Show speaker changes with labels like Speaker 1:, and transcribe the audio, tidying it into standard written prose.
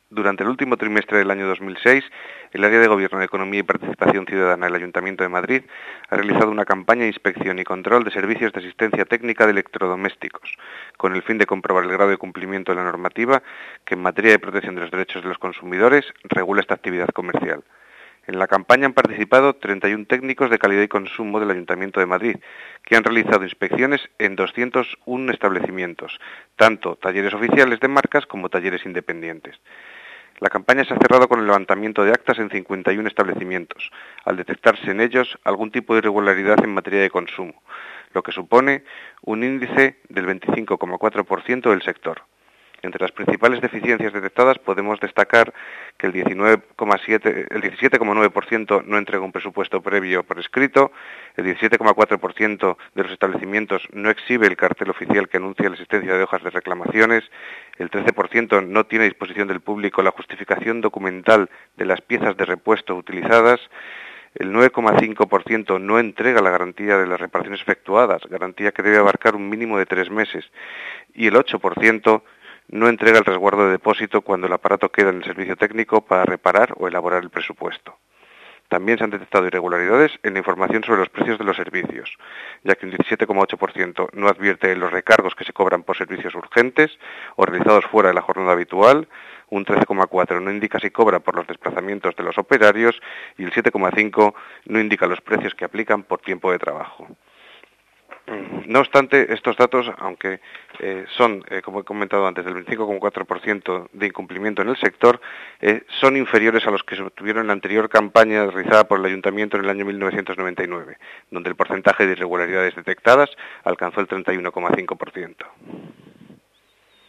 Speaker 1: Durante el último trimestre del año 2006, el Área de Gobierno, Economía y Participación Ciudadana del Ayuntamiento de Madrid ha realizado una campaña de inspección y control de servicios de asistencia técnica de electrodomésticos, con el fin de comprobar el grado de cumplimiento de la normativa que en materia de protección de los derechos de los consumidores regula esta actividad comercial. En la campaña han participado 31 técnicos de calidad y consumo del Ayuntamiento de Madrid, que han realizado inspecciones en 201 establecimientos, tanto talleres oficiales de marcas como talleres independientes. La campaña se ha cerrado con el levantamiento de actas en 51 establecimientos, al detectarse en ellos algún tipo de irregularidad en materia de consumo, lo que supone un índice del 25,4% del sector. Entre las principales deficiencias detectadas podemos destacar que el 17,9% no entrega un presupuesto previo por escrito, el 17,4% de los establecimientos no exhibe el cartel oficial que anuncia la existencia de hojas de reclamaciones, el 13% no tiene a disposición del público la justificación documental de las piezas de repuesto utilizadas, el 9,5% no entrega la garantía de las reparaciones efectuadas, garantía que debe abarcar un mínimo de 3 meses, y el 8% no entrega el resguardo de depósito cuando el aparato queda en el servicio técnico para reparar o elaborar el presupuesto. También se han detectado irregularidades en la información sobre los precios de los servicios, ya que un 17,8% no advierte los recargos que se cobran por servicios urgentes o realizados fuera de la jornada habitual, un 13,4% no indica si cobra por los desplazamientos de los operarios y el 7,5% no indica los precios que aplican por tiempo de trabajo. No obstante, estos datos, aunque son, como he comentado antes, del 25,4% de incumplimiento en el sector, son inferiores a los que se obtuvieron en la anterior campaña realizada por el Ayuntamiento en el año 1999, donde el porcentaje de irregularidades detectadas alcanzó el 31,5%.